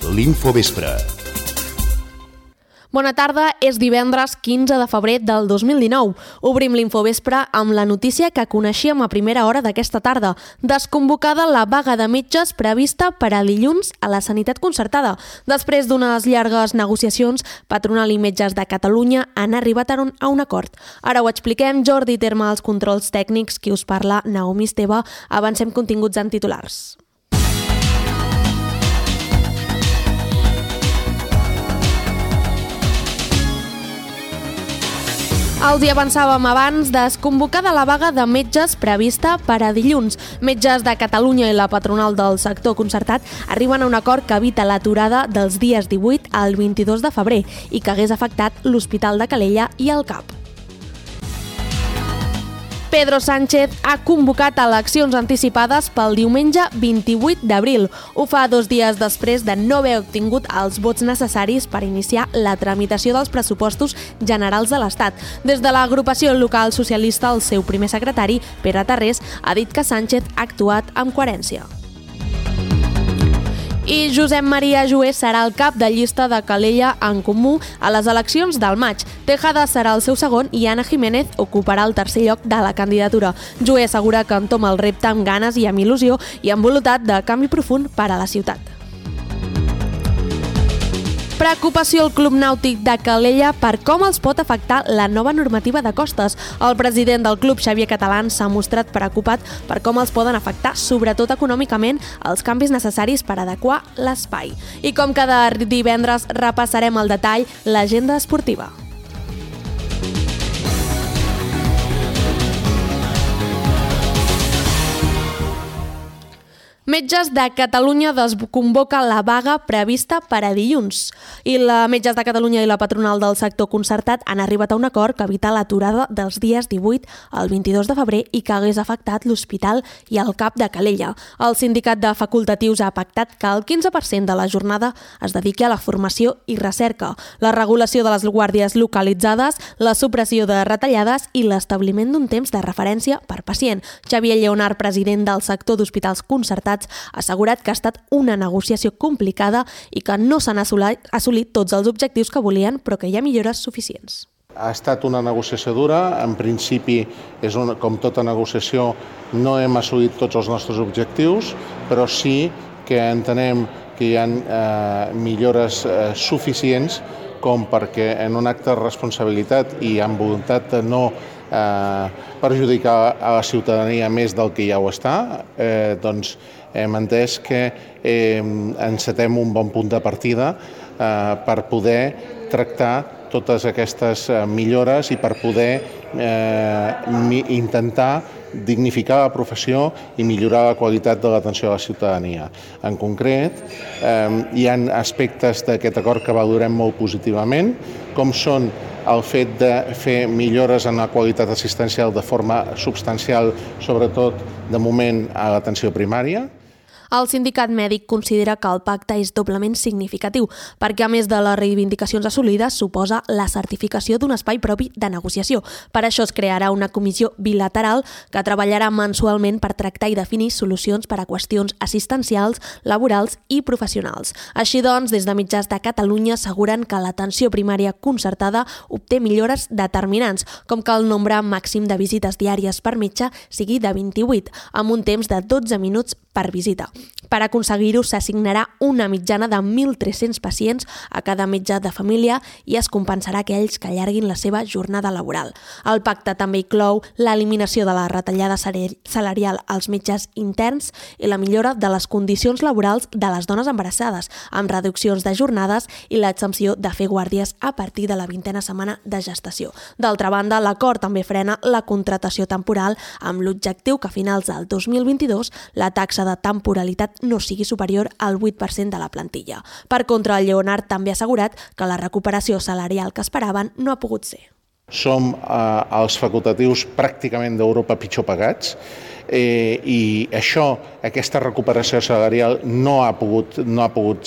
l'Infovespre. Bona tarda, és divendres 15 de febrer del 2019. Obrim l'Infovespre amb la notícia que coneixíem a primera hora d'aquesta tarda. Desconvocada la vaga de metges prevista per a dilluns a la sanitat concertada. Després d'unes llargues negociacions, Patronal i Metges de Catalunya han arribat a un acord. Ara ho expliquem. Jordi Terme als controls tècnics, qui us parla, Naomi Esteve. Avancem continguts en titulars. Els hi avançàvem abans, desconvocada la vaga de metges prevista per a dilluns. Metges de Catalunya i la patronal del sector concertat arriben a un acord que evita l'aturada dels dies 18 al 22 de febrer i que hagués afectat l'Hospital de Calella i el CAP. Pedro Sánchez ha convocat eleccions anticipades pel diumenge 28 d'abril. Ho fa 2 dies després de no haver obtingut els vots necessaris per iniciar la tramitació dels pressupostos generals de l'Estat. Des de l'agrupació local socialista, el seu primer secretari, Pere Tarrés, ha dit que Sánchez ha actuat amb coherència. I Josep Maria Joé serà el cap de llista de Calella en Comú a les eleccions del maig. Tejada serà el seu segon i Anna Jiménez ocuparà el tercer lloc de la candidatura. Joé assegura que entoma el repte amb ganes i amb il·lusió i amb voluntat de canvi profund per a la ciutat. Preocupació al Club Nàutic de Calella per com els pot afectar la nova normativa de costes. El president del club, Xavier Catalán, s'ha mostrat preocupat per com els poden afectar, sobretot econòmicament, els canvis necessaris per adequar l'espai. I com cada divendres repassarem al detall l'agenda esportiva. Metges de Catalunya desconvoca la vaga prevista per a dilluns. I la Metges de Catalunya i la patronal del sector concertat han arribat a un acord que evita l'aturada dels dies 18 al 22 de febrer i que hagués afectat l'Hospital i el CAP de Calella. El sindicat de facultatius ha pactat que el 15% de la jornada es dediqui a la formació i recerca, la regulació de les guàrdies localitzades, la supressió de retallades i l'establiment d'un temps de referència per pacient. Xavier Lleonard, president del sector d'hospitals concertats, ha assegurat que ha estat una negociació complicada i que no s'han assolit tots els objectius que volien, però que hi ha millores suficients. Ha estat una negociació dura. En principi, com tota negociació, no hem assolit tots els nostres objectius, però sí que entenem que hi ha millores suficients com perquè en un acte de responsabilitat i amb voluntat de no perjudicar a la ciutadania més del que ja ho està, doncs hem entès que encetem un bon punt de partida per poder tractar totes aquestes millores i per poder intentar dignificar la professió i millorar la qualitat de l'atenció a la ciutadania. En concret, hi ha aspectes d'aquest acord que valorem molt positivament, com són el fet de fer millores en la qualitat assistencial de forma substancial, sobretot de moment a l'atenció primària. El sindicat mèdic considera que el pacte és doblement significatiu perquè, a més de les reivindicacions assolides, suposa la certificació d'un espai propi de negociació. Per això es crearà una comissió bilateral que treballarà mensualment per tractar i definir solucions per a qüestions assistencials, laborals i professionals. Així doncs, des de Metges de Catalunya asseguren que l'atenció primària concertada obté millores determinants, com que el nombre màxim de visites diàries per metge sigui de 28, amb un temps de 12 minuts per visita. Per aconseguir-ho s'assignarà una mitjana de 1.300 pacients a cada metge de família i es compensarà aquells que allarguin la seva jornada laboral. El pacte també inclou l'eliminació de la retallada salarial als metges interns i la millora de les condicions laborals de les dones embarassades, amb reduccions de jornades i l'exempció de fer guàrdies a partir de la 20a setmana de gestació. D'altra banda, l'acord també frena la contractació temporal amb l'objectiu que a finals del 2022 la taxa de temporalitat no sigui superior al 8% de la plantilla. Per contra, el Lleonard també ha assegurat que la recuperació salarial que esperaven no ha pogut ser. Som els facultatius pràcticament d'Europa pitjor pagats i aquesta recuperació salarial no s'ha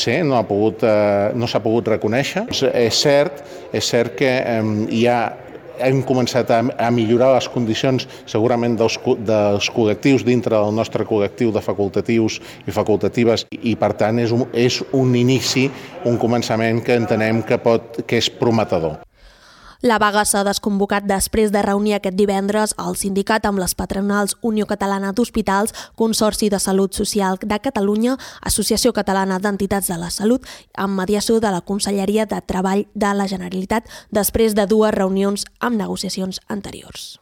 pogut reconèixer. És cert que hi ha hem començat a millorar les condicions segurament dels col·lectius dintre del nostre col·lectiu de facultatius i facultatives i per tant és un inici, un començament que entenem que és prometedor. La vaga s'ha desconvocat després de reunir aquest divendres el sindicat amb les patronals Unió Catalana d'Hospitals, Consorci de Salut Social de Catalunya, Associació Catalana d'Entitats de la Salut, amb mediació de la Conselleria de Treball de la Generalitat, després de 2 reunions amb negociacions anteriors.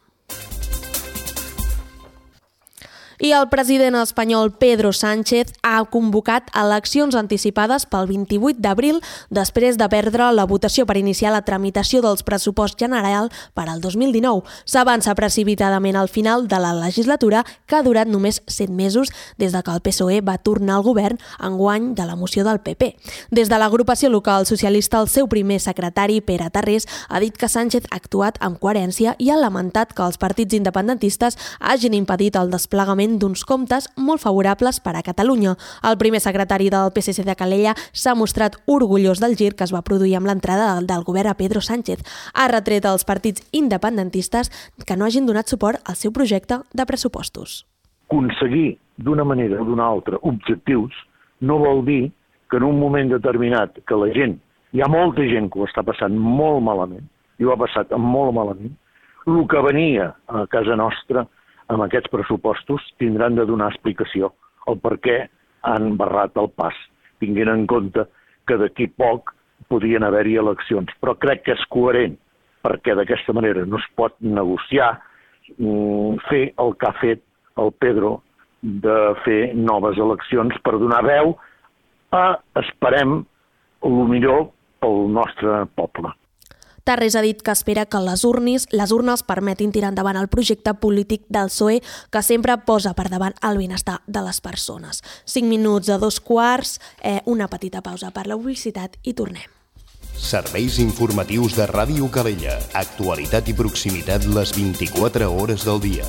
I el president espanyol Pedro Sánchez ha convocat eleccions anticipades pel 28 d'abril després de perdre la votació per iniciar la tramitació dels pressuposts general per al 2019. S'avança precipitadament al final de la legislatura, que ha durat només 7 mesos des que el PSOE va tornar al govern enguany de la moció del PP. Des de l'agrupació local socialista, el seu primer secretari, Pere Tarrés, ha dit que Sánchez ha actuat amb coherència i ha lamentat que els partits independentistes hagin impedit el desplegament d'uns comptes molt favorables per a Catalunya. El primer secretari del PSC de Calella s'ha mostrat orgullós del gir que es va produir amb l'entrada del govern a Pedro Sánchez. Ha retret als partits independentistes que no hagin donat suport al seu projecte de pressupostos. Aconseguir d'una manera o d'una altra objectius no vol dir que en un moment determinat que la gent, hi ha molta gent que ho està passant molt malament, i ho ha passat molt malament, el que venia a casa nostra amb aquests pressupostos tindran de donar explicació el per què han barrat el pas, tinguent en compte que d'aquí poc podien haver-hi eleccions. Però crec que és coherent, perquè d'aquesta manera no es pot negociar, fer el que ha fet el Pedro de fer noves eleccions per donar veu a, esperem, el millor pel nostre poble. Tarrés ha dit que espera que les urnes permetin tirar endavant el projecte polític del PSOE, que sempre posa per davant el benestar de les persones. 5 minuts a 2:15, una petita pausa per la publicitat i tornem. Serveis informatius de Ràdio Calella. Actualitat i proximitat les 24 hores del dia.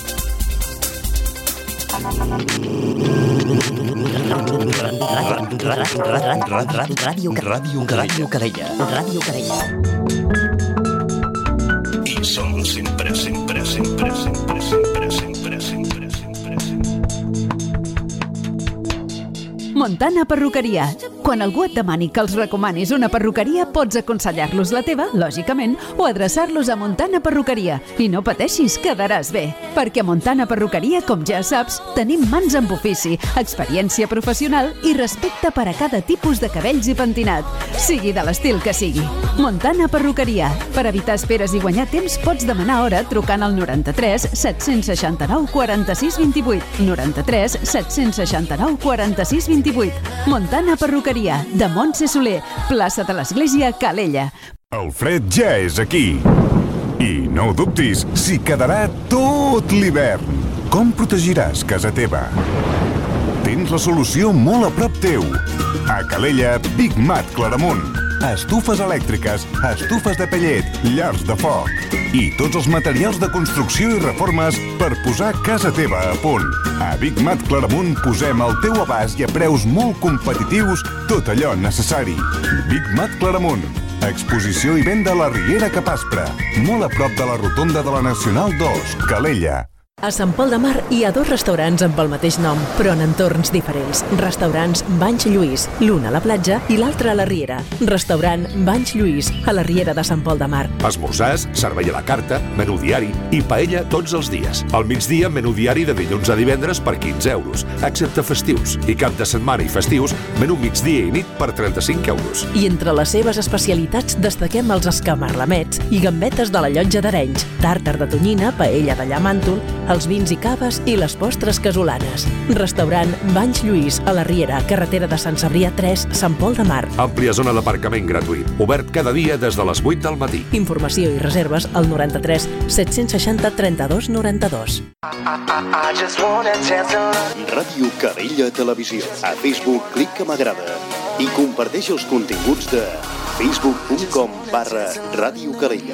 Ràdio Calella. I som sempre. Montana Perruqueria. Quan algú et demani que els recomanis una perruqueria, pots aconsellar-los la teva, lògicament, o adreçar-los a Montana Perruqueria. I no pateixis, quedaràs bé. Perquè a Montana Perruqueria, com ja saps, tenim mans amb ofici, experiència professional i respecte per a cada tipus de cabells i pentinat, sigui de l'estil que sigui. Montana Perruqueria. Per evitar esperes i guanyar temps, pots demanar hora trucant al 93 769 46 28. 93 769 46 28. Montana Perruqueria, de Montse Soler, plaça de l'Església, Calella. El fred ja és aquí. I no ho dubtis, s'hi quedarà tot l'hivern. Com protegiràs casa teva? Tens la solució molt a prop teu. A Calella, Big Mat Claramunt. Estufes elèctriques, estufes de pellet, llars de foc i tots els materials de construcció i reformes per posar casa teva a punt. A Big Mat Claramunt posem al teu abast i a preus molt competitius tot allò necessari. Big Mat Claramunt. Exposició i venda a la Riera Capaspre, molt a prop de la rotonda de la Nacional 2, Calella. A Sant Pol de Mar hi ha 2 restaurants amb el mateix nom, però en entorns diferents. Restaurants Banys Lluís, l'un a la platja i l'altre a la Riera. Restaurant Banys Lluís, a la Riera de Sant Pol de Mar. Esmorzars, servei a la carta, menú diari i paella tots els dies. Al migdia, menú diari de dilluns a divendres per 15 euros, excepte festius. I cap de setmana i festius, menú migdia i nit per 35 euros. I entre les seves especialitats destaquem els escamarlamets i gambetes de la Llotja d'Arenys, tàrtar de tonyina, paella de llamàntol, els vins i caves i les postres casolanes. Restaurant Banys Lluís, a la Riera, carretera de Sant Cebrià 3, Sant Pol de Mar. Àmplia zona d'aparcament gratuït, obert cada dia des de les 8 del matí. Informació i reserves al 93 760 32 92. Ràdio Calella Televisió. A Facebook, clica m'agrada i comparteix els continguts de facebook.com/Ràdio Calella.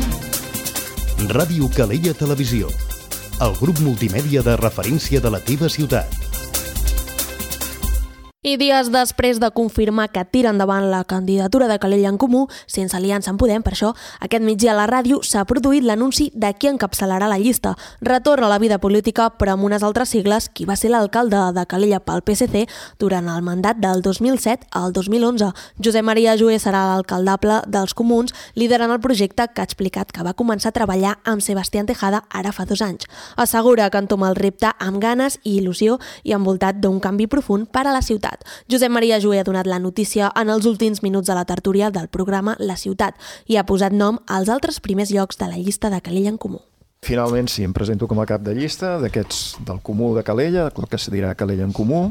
Ràdio Calella Televisió, el grup multimèdia de referència de la teva ciutat. I dies després de confirmar que tira endavant la candidatura de Calella en Comú, sense aliança en Podem, per això, aquest migdia a la ràdio s'ha produït l'anunci de qui encapçalarà la llista. Retorna a la vida política, però amb unes altres sigles, qui va ser l'alcalde de Calella pel PSC durant el mandat del 2007 al 2011. Josep Maria Joé serà l'alcaldable dels Comuns, liderant el projecte que ha explicat que va començar a treballar amb Sebastián Tejada ara fa 2 anys. Assegura que entoma el repte amb ganes i il·lusió i envoltat d'un canvi profund per a la ciutat. Josep Maria Joé ha donat la notícia en els últims minuts de la tertúlia del programa La Ciutat i ha posat nom als altres primers llocs de la llista de Calella en Comú. Finalment sí, em presento com a cap de llista d'aquests del Comú de Calella, el que se dirà Calella en Comú,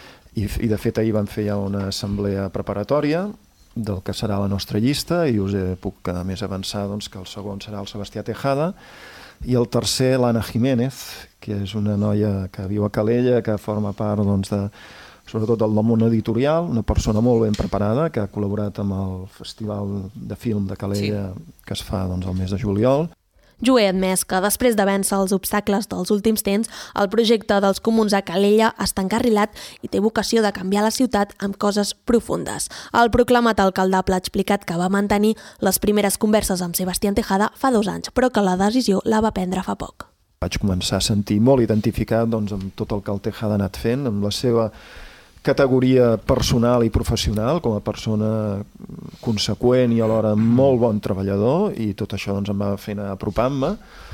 i de fet ahir vam fer ja una assemblea preparatòria del que serà la nostra llista i us puc a més avançar doncs, que el segon serà el Sebastián Tejada i el tercer l'Anna Jiménez, que és una noia que viu a Calella, que forma part doncs, sobretot del món editorial, una persona molt ben preparada que ha col·laborat amb el Festival de Film de Calella que es fa doncs, el mes de juliol. Joé ha admès que després de vèncer els obstacles dels últims temps, el projecte dels Comuns a Calella està encarrilat i té vocació de canviar la ciutat amb coses profundes. El proclamat alcaldable ha explicat que va mantenir les primeres converses amb Sebastián Tejada fa 2 anys, però que la decisió la va prendre fa poc. Vaig començar a sentir molt identificat doncs, amb tot el que el Tejada ha anat fent, amb la seva categoria personal i professional, com a persona conseqüent i alhora molt bon treballador, i tot això doncs, em va fer anar apropant-me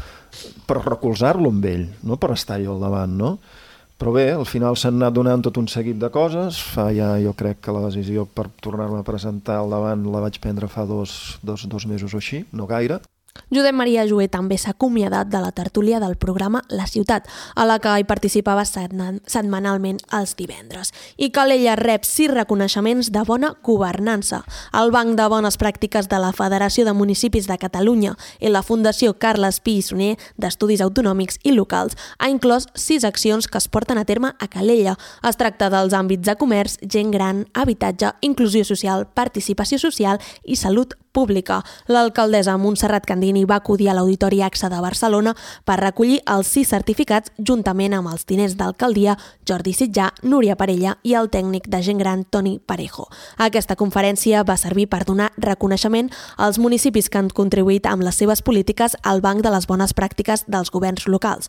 per recolzar-lo amb ell, no per estar-hi al davant, no? Però bé, al final s'han anat donant tot un seguit de coses. Fa ja, jo crec que la decisió per tornar-me a presentar al davant la vaig prendre fa dos mesos o així, no gaire. Josep Maria Joé també s'ha acomiadat de la tertúlia del programa La Ciutat, a la que hi participava setmanalment els divendres. I Calella rep 6 reconeixements de bona governança. El Banc de Bones Pràctiques de la Federació de Municipis de Catalunya i la Fundació Carles Pi i Sunyer d'Estudis Autonòmics i Locals ha inclòs 6 accions que es porten a terme a Calella. Es tracta dels àmbits de comerç, gent gran, habitatge, inclusió social, participació social i salut pública. L'alcaldessa Montserrat Candini va acudir a l'Auditori AXA de Barcelona per recollir els 6 certificats juntament amb els tinents d'alcaldia Jordi Sitjà, Núria Parella i el tècnic de gent gran Toni Parejo. Aquesta conferència va servir per donar reconeixement als municipis que han contribuït amb les seves polítiques al Banc de les Bones Pràctiques dels governs locals.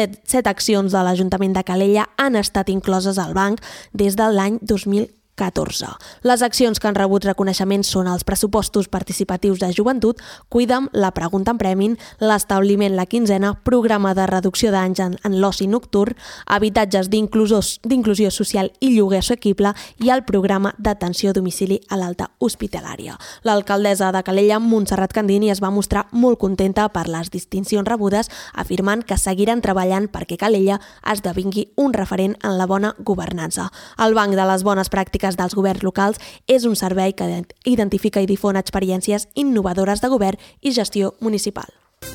7 accions de l'Ajuntament de Calella han estat incloses al banc des de l'any 2014. Les accions que han rebut reconeixements són els pressupostos participatius de joventut, Cuida'm, la pregunta en premin, l'establiment La Quinzena, programa de reducció d'anys en l'oci nocturn, habitatges d'inclusió social i lloguer assequible i el programa d'atenció a domicili a l'alta hospitalària. L'alcaldessa de Calella, Montserrat Candini, es va mostrar molt contenta per les distincions rebudes, afirmant que seguiran treballant perquè Calella esdevingui un referent en la bona governança. El Banc de les Bones Pràctiques dels governs locals és un servei que identifica i difon experiències innovadores de govern i gestió municipal.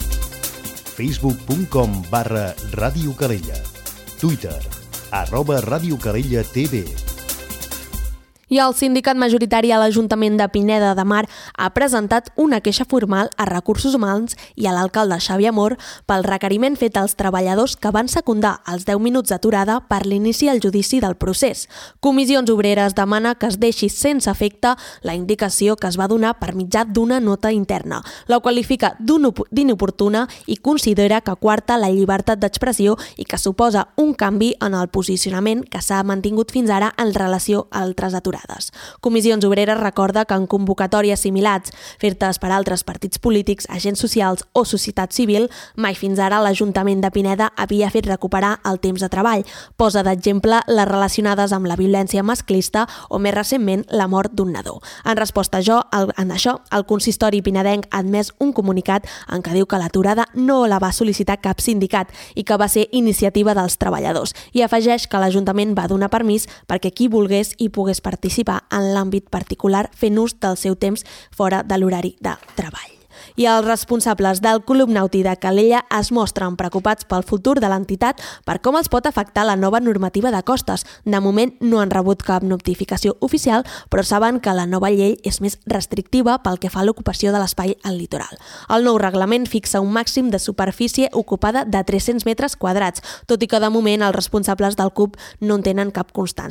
Facebook.com/Ràdio Calella. Twitter @Ràdio Calella TV. I el sindicat majoritari a l'Ajuntament de Pineda de Mar ha presentat una queixa formal a Recursos Humans i a l'alcalde Xavi Amor pel requeriment fet als treballadors que van secundar els 10 minuts d'aturada per l'inici del judici del procés. Comissions Obreres demana que es deixi sense efecte la indicació que es va donar per mitjà d'una nota interna. La qualifica d'inoportuna i considera que coarta la llibertat d'expressió i que suposa un canvi en el posicionament que s'ha mantingut fins ara en relació a altres aturades. Comissions Obreres recorda que en convocatòries similars fetes per altres partits polítics, agents socials o societat civil, mai fins ara l'Ajuntament de Pineda havia fet recuperar el temps de treball. Posa d'exemple les relacionades amb la violència masclista o, més recentment, la mort d'un nadó. En resposta a això, el consistori pinedenc ha admès un comunicat en què diu que l'aturada no la va sol·licitar cap sindicat i que va ser iniciativa dels treballadors, i afegeix que l'Ajuntament va donar permís perquè qui volgués hi pogués participar en l'àmbit particular fent ús del seu temps fora de l'horari de treball. I els responsables del Club Nàutic de Calella es mostren preocupats pel futur de l'entitat per com els pot afectar la nova normativa de costes. De moment no han rebut cap notificació oficial, però saben que la nova llei és més restrictiva pel que fa a l'ocupació de l'espai al litoral. El nou reglament fixa un màxim de superfície ocupada de 300 metres quadrats, tot i que de moment els responsables del CUP no en tenen cap constància.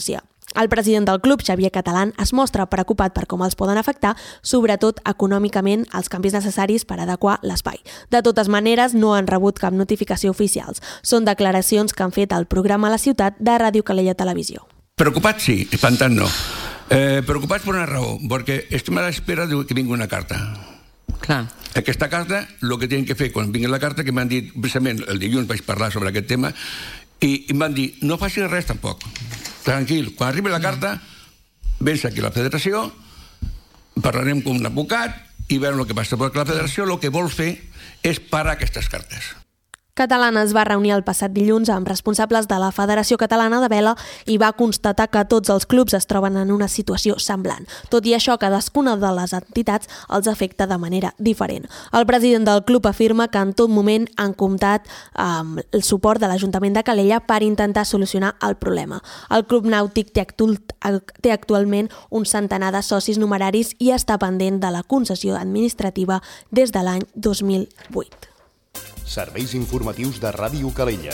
El president del club, Xavier Catalán, es mostra preocupat per com els poden afectar, sobretot econòmicament, els canvis necessaris per adequar l'espai. De totes maneres, no han rebut cap notificació oficials. Són declaracions que han fet al programa La Ciutat de Ràdio Calella Televisió. Preocupats sí, espantats no. Preocupats per una raó, perquè estem a l'espera que vingui una carta. Clar. Aquesta carta, el que tenen que fer quan vingui la carta, que m'han dit, precisament el dilluns vaig parlar sobre aquest tema, i em van dir, no facis res tampoc, tranquil, quan arribi la carta, vens aquí a la federació, parlarem amb un advocat i veurem el que passa, perquè la federació el que vol fer és parar aquestes cartes. Catalán es va reunir el passat dilluns amb responsables de la Federació Catalana de Vela i va constatar que tots els clubs es troben en una situació semblant. Tot i això, cadascuna de les entitats els afecta de manera diferent. El president del club afirma que en tot moment han comptat amb el suport de l'Ajuntament de Calella per intentar solucionar el problema. El club nàutic té actualment un centenar de socis numeraris i està pendent de la concessió administrativa des de l'any 2008. Serveis informatius de Ràdio Calella.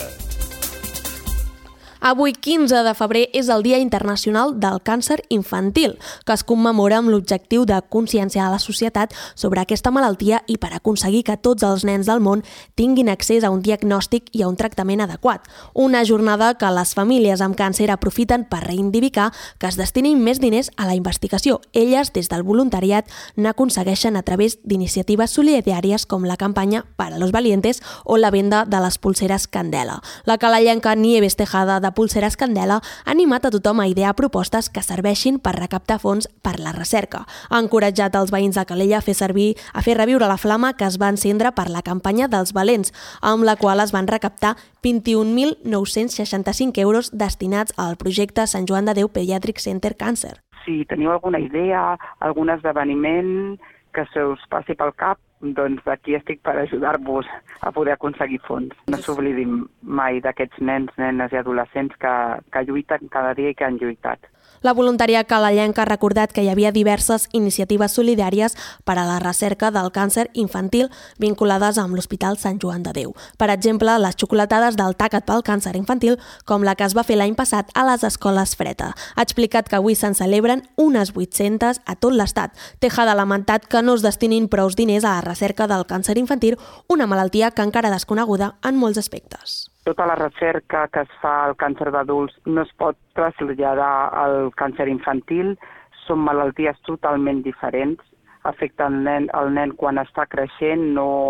Avui, 15 de febrer, és el Dia Internacional del Càncer Infantil, que es commemora amb l'objectiu de conscienciar a la societat sobre aquesta malaltia i per aconseguir que tots els nens del món tinguin accés a un diagnòstic i a un tractament adequat. Una jornada que les famílies amb càncer aprofiten per reivindicar que es destinin més diners a la investigació. Elles, des del voluntariat, n'aconsegueixen a través d'iniciatives solidàries com la campanya Para los Valientes o la venda de les pulseres Candela. La calellenca Nieves Tejada de Pulseres Candela ha animat a tothom a idear propostes que serveixin per recaptar fons per la recerca. Ha encoratjat els veïns de Calella a fer reviure la flama que es va encendre per la campanya dels Valents, amb la qual es van recaptar 21.965 euros destinats al projecte Sant Joan de Déu Pediatric Center Cancer. Si teniu alguna idea, algun esdeveniment que se us passi pel cap, doncs aquí estic per ajudar-vos a poder aconseguir fons. No s'oblidin mai d'aquests nens, nenes i adolescents que lluiten cada dia i que han lluitat. La voluntària calellenca ha recordat que hi havia diverses iniciatives solidàries per a la recerca del càncer infantil vinculades amb l'Hospital Sant Joan de Déu. Per exemple, les xocolatades del Taca't pel càncer infantil, com la que es va fer l'any passat a les escoles Freta. Ha explicat que avui se'n celebren unes 800 a tot l'estat. Tejada ha lamentat que no es destinin prous diners a la recerca del càncer infantil, una malaltia que encara desconeguda en molts aspectes. Tota la recerca que es fa al càncer d'adults no es pot traslladar al càncer infantil. Són malalties totalment diferents. Afecten el nen quan està creixent,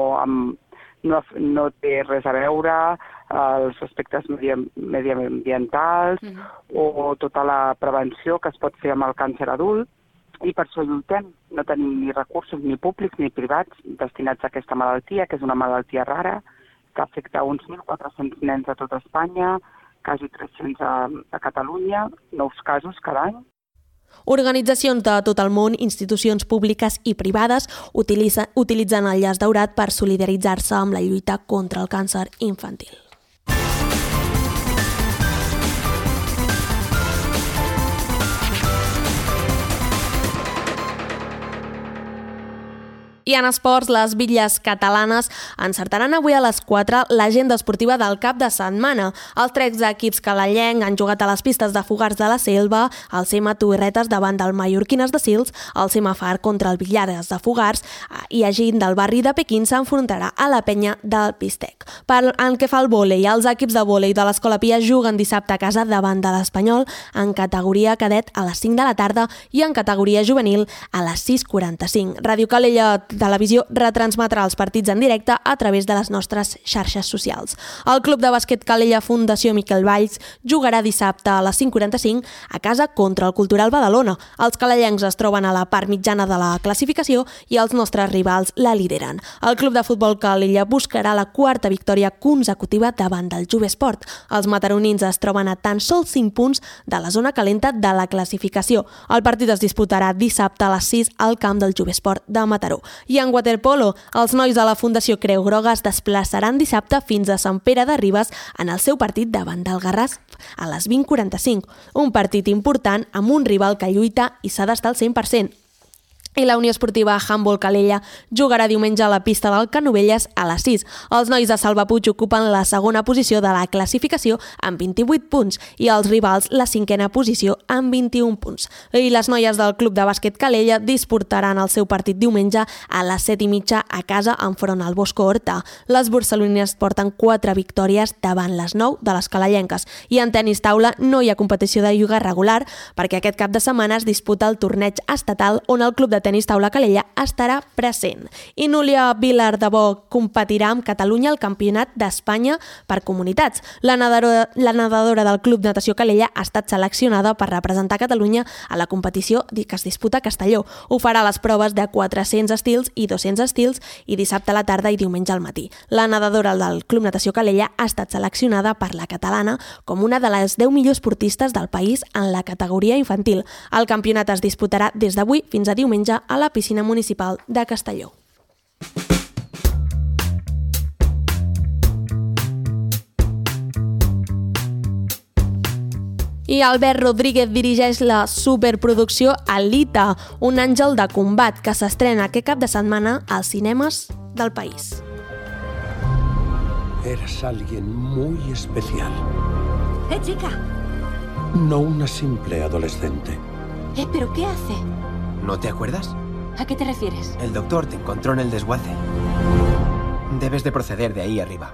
no té res a veure els aspectes mediambientals o tota la prevenció que es pot fer amb el càncer adult. I per això lluitem. No tenim ni recursos ni públics ni privats destinats a aquesta malaltia, que és una malaltia rara, que afecta uns 1.400 nens a tot Espanya, quasi 300 a Catalunya, 9 casos cada any. Organitzacions de tot el món, institucions públiques i privades utilitzen el llaç daurat per solidaritzar-se amb la lluita contra el càncer infantil. I en esports, les bitlles catalanes encertaran avui a les 4 l'agenda esportiva del cap de setmana. Els 3 equips calellencs han jugat a les pistes de Fogars de la Selva, el CM Torretes davant del Mallorquines de Sils, el CM Far contra el Villares de Fogars i Agint del barri de Pequín s'enfrontarà a la penya del Pistec. En què fa el vòlei, els equips de vòlei de l'Escola Pia juguen dissabte a casa davant de l'Espanyol en categoria cadet a les 5 de la tarda i en categoria juvenil a les 6:45. Ràdio Calella Televisió retransmetrà els partits en directe a través de les nostres xarxes socials. El Club de Bàsquet Calella Fundació Miquel Valls jugarà dissabte a les 5:45 a casa contra el Cultural Badalona. Els calellencs es troben a la part mitjana de la classificació i els nostres rivals la lideren. El Club de Futbol Calella buscarà la 4ª victòria consecutiva davant del Jovesport. Els mataronins es troben a tan sols 5 punts de la zona calenta de la classificació. El partit es disputarà dissabte a les 6 al camp del Jovesport de Mataró. I en waterpolo, els nois de la Fundació Creu Groga es desplaçaran dissabte fins a Sant Pere de Ribes en el seu partit davant del Garraf a les 20:45. Un partit important amb un rival que lluita i s'ha d'estar al 100%. I la Unió Esportiva Handbol Calella jugarà diumenge a la pista del Canovelles a les 6. Els nois de Salvapuig ocupen la segona posició de la classificació amb 28 punts i els rivals la 5a posició amb 21 punts. I les noies del Club de Bàsquet Calella disputaran el seu partit diumenge a les 7:30 a casa enfront al Bosco Horta. Les barcelonines porten 4 victòries davant les 9 de les calellenques. I en tenis taula no hi ha competició de lliga regular perquè aquest cap de setmana es disputa el torneig estatal on el Club de Tenis Taula Calella estarà present. I Núria Vilardebó competirà amb Catalunya al Campionat d'Espanya per comunitats. La nedadora del Club Natació Calella ha estat seleccionada per representar Catalunya a la competició que es disputa a Castelló. Ho farà a les proves de 400 estils i 200 estils i dissabte a la tarda i diumenge al matí. La nedadora del Club Natació Calella ha estat seleccionada per la catalana com una de les 10 millors esportistes del país en la categoria infantil. El campionat es disputarà des d'avui fins a diumenge a la piscina municipal de Castelló. I Albert Rodríguez dirigeix la superproducció Alita, un àngel de combat, que s'estrena aquest cap de setmana als cinemes del país. Eras alguien muy especial. Chica. No una simple adolescente. ¿Pero qué hace? ¿No te acuerdas? ¿A qué te refieres? El doctor te encontró en el desguace. Debes de proceder de ahí arriba.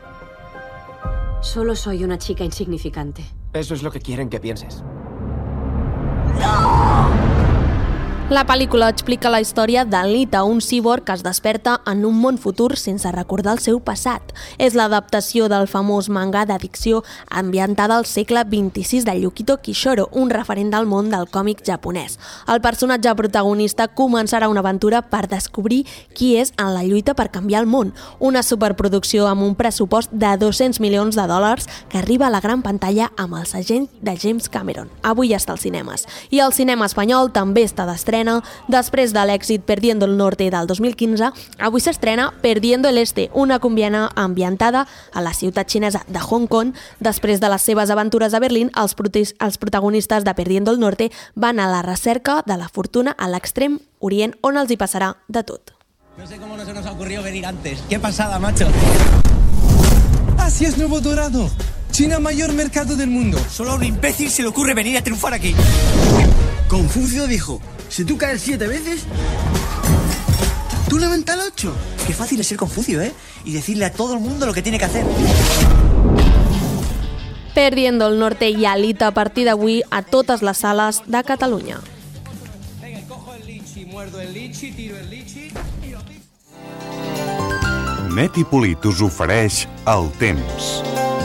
Solo soy una chica insignificante. Eso es lo que quieren que pienses. La pel·lícula explica la història d'Alita, un cíborg que es desperta en un món futur sense recordar el seu passat. És l'adaptació del famós manga d'addicció ambientada al segle XXVI de Yukito Kishoro, un referent del món del còmic japonès. El personatge protagonista començarà una aventura per descobrir qui és en la lluita per canviar el món. Una superproducció amb un pressupost de $200 milions que arriba a la gran pantalla amb el segell de James Cameron. Avui està als cinemes. I el cinema espanyol també està d'estrena. Després de l'èxit Perdiendo el Norte del 2015, avui s'estrena Perdiendo el Este, una colombiana ambientada a la ciutat xinesa de Hong Kong. Després de les seves aventures a Berlín, els protagonistes de Perdiendo el Norte van a la recerca de la fortuna a l'extrem orient, on els hi passarà de tot. No sé cómo no se nos ha ocurrido venir antes. ¡Qué pasada, macho! ¡Asia es nuevo dorado! China, mayor mercado del mundo. Solo a un imbécil se le ocurre venir a triunfar aquí. Confucio dijo, si tú caes 7 veces, tú levanta el 8. Qué fácil es ser Confucio, ¿eh? Y decirle a todo el mundo lo que tiene que hacer. Perdiendo el Norte i Alita a partir d'avui a totes les sales de Catalunya. Venga, cojo el lichi, muerdo el lichi, tiro el lichi... Net i Polit us ofereix el temps.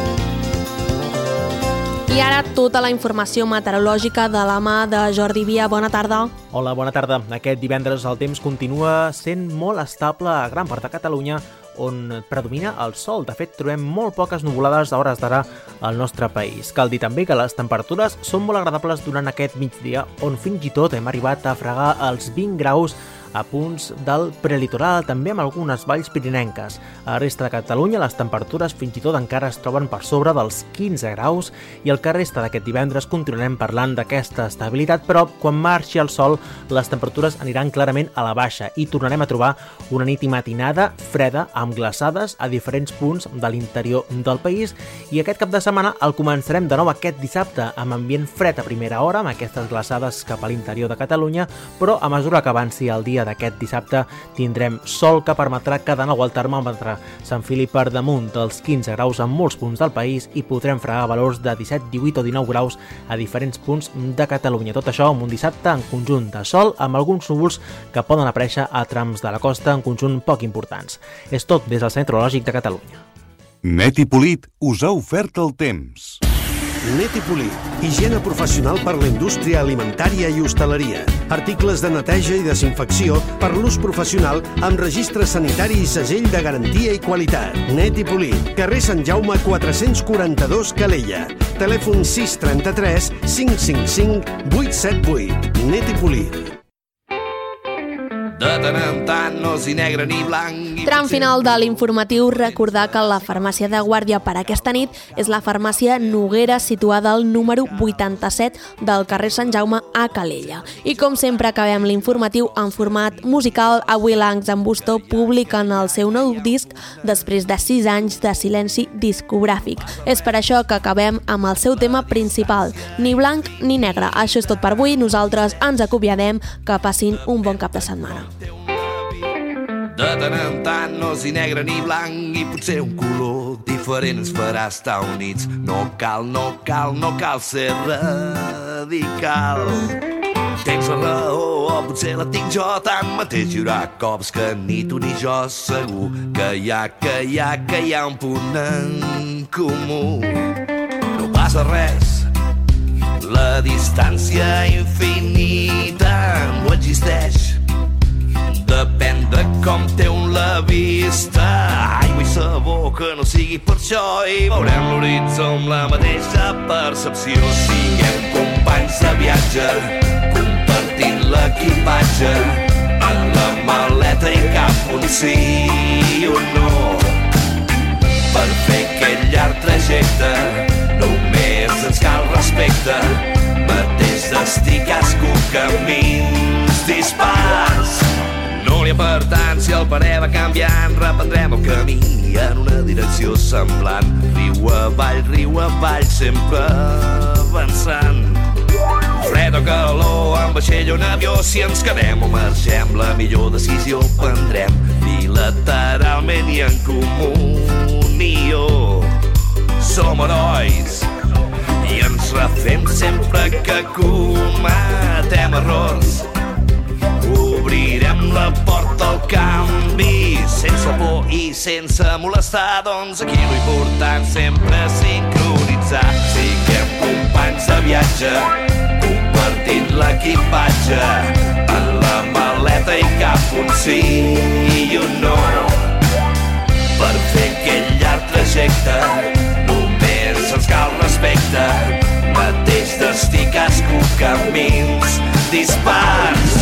I ara tota la informació meteorològica de la mà de Jordi Via. Bona tarda. Hola, bona tarda. Aquest divendres el temps continua sent molt estable a gran part de Catalunya, on predomina el sol. De fet, trobem molt poques nuvolades a hores d'ara al nostre país. Cal dir també que les temperatures són molt agradables durant aquest migdia, on fins i tot hem arribat a fregar els 20 graus a punts del prelitoral, també amb algunes valls pirinenques. A la resta de Catalunya les temperatures fins i tot encara es troben per sobre dels 15 graus i el que resta d'aquest divendres continuarem parlant d'aquesta estabilitat, però quan marxi el sol les temperatures aniran clarament a la baixa i tornarem a trobar una nit i matinada freda amb glaçades a diferents punts de l'interior del país i aquest cap de setmana el començarem de nou aquest dissabte amb ambient fred a primera hora, amb aquestes glaçades cap a l'interior de Catalunya, però a mesura que avanci el dia d'aquest dissabte tindrem sol que permetrà que de nou el termòmetre s'enfili per damunt dels 15 graus en molts punts del país i podrem fregar valors de 17, 18 o 19 graus a diferents punts de Catalunya. Tot això amb un dissabte en conjunt de sol amb alguns núvols que poden aparèixer a trams de la costa en conjunt poc importants. És tot des del Centre Meteorològic de Catalunya. Net i Polit us ha ofert el temps. Net i Polit, higiene professional per la indústria alimentària i hostaleria. Articles de neteja i desinfecció per l'ús professional amb registre sanitari i segell de garantia i qualitat. Net i Polit, carrer Sant Jaume 442 Calella. Telèfon 633 555 878. Net i Polit. De tant en tant no s'hi negre ni blanc Tram final de l'informatiu, recordar que la farmàcia de guàrdia per aquesta nit és la farmàcia Noguera, situada al número 87 del carrer Sant Jaume a Calella. I com sempre acabem l'informatiu en format musical. Avui Langs en Bustó publiquen el seu nou disc després de 6 anys de silenci discogràfic. És per això que acabem amb el seu tema principal, Ni blanc ni negre. Això és tot per avui. Nosaltres ens acomiadem. Que passin un bon cap de setmana. De tant en tant no és ni negre ni blanc i potser un color diferent ens farà estar units. No cal ser radical. Tens la raó o potser la tinc jo, tanmateix hi haurà cops que ni tu ni jo segur que hi ha un punt en comú. No passa res, la distància infinita no existeix. Depèn de com té un la vista. Aigua i sabó, que no sigui per això, i veurem l'horitzó amb la mateixa percepció. Siguem companys de viatge, compartint l'equipatge, en la maleta i cap un sí i un no. Per fer aquest llarg trajecte només ens cal respecte, mateix destí, casco, camins dispars. No n'hi ha per tant, si el parer va canviant, reprendrem el camí en una direcció semblant. Riu avall, sempre avançant. Fred o calor, en vaixell o en avió, si ens quedem o marxem, la millor decisió prendrem bilateralment i en comunió. Som herois i ens refem sempre que cometem errors. Obrirem la porta al canvi, sense por i sense molestar. Doncs aquí l'important sempre és sincronitzar. Siguem companys de viatge, compartint l'equipatge, en la maleta i cap un sí i un no. Per fer aquest llarg trajecte només ens cal respecte, mateix destí, casco, camins dispars.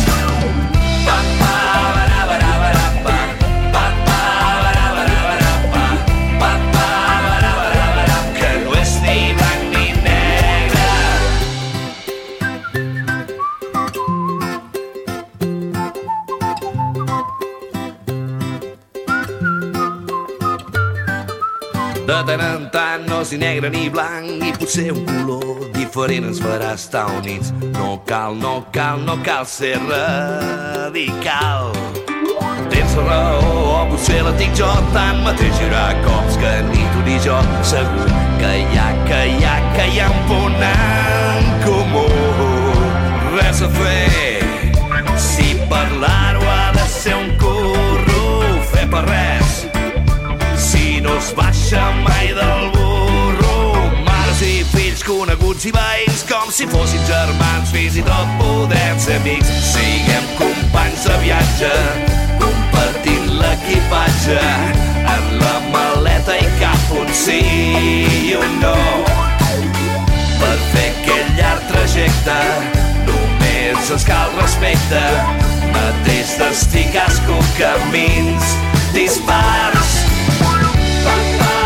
Que no és ni blanc ni negre. De tant en tant no és ni negre ni blanc i potser un color diferent ens farà estar units. No cal ser radical. Tens la raó o potser la tinc jo, tanmateix hi haurà cops que ni tu ni jo segur que hi ha un punt en comú. Res a fer, si parlar-ho ha de ser un curro, fer per res, si no es baixa mai del burro. Mares i fills, coneguts i veïns, com si fossin germans, fins i tot podem ser amics. Siguem companys de viatge, compartint l'equipatge, en la maleta i cap un sí i un no. Per fer aquest llarg trajecte només ens cal respecte, mateix destí, casco, camins dispars. Pa, pa.